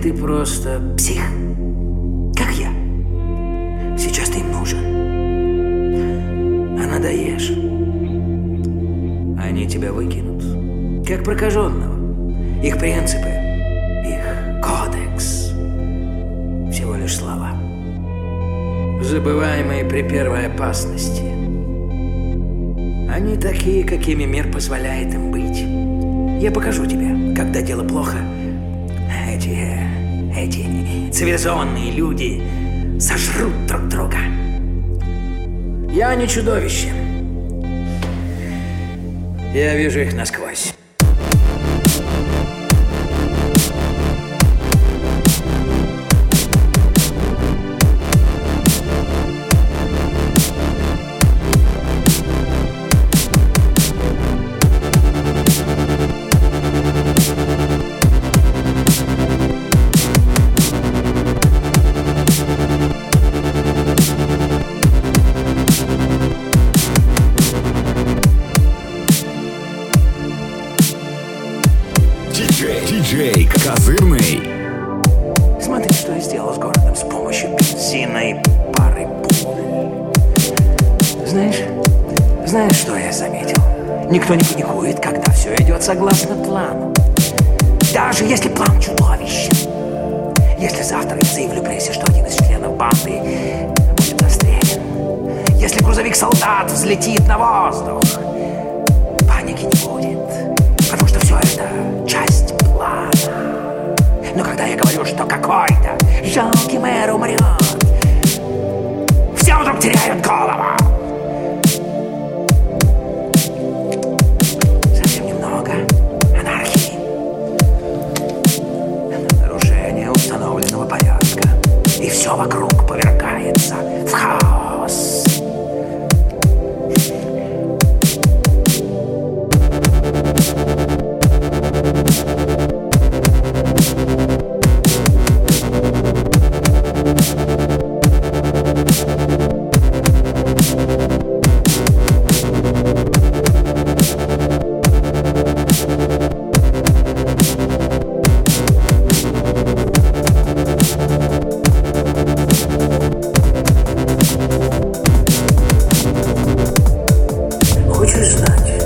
ты просто псих, как я. Сейчас ты им нужен. А надоешь, они тебя выкинут, как прокаженного. Их принципы, их кодекс — всего лишь слова, забываемые при первой опасности. Они такие, какими мир позволяет им быть. Я покажу тебе, когда дело плохо. Эти цивилизованные люди сожрут друг друга. Я не чудовище. Я вижу их насквозь. Диджей Козырный. Смотри, что я сделал с городом с помощью бензина и пары пуль. Знаешь, что я заметил? Никто не паникует, когда все идет согласно плану. Даже если план чудовищен. Если завтра я заявлю прессе, что один из членов банды будет расстрелян. Если грузовик-солдат взлетит на воздух, паники не будет. Потому что все это часть плана. Но когда я говорю, что какой-то жалкий мэр умрет, все вдруг теряют голову. Совсем немного анархии, нарушение установленного порядка, и все вокруг повергается в хаос. Хочешь знать,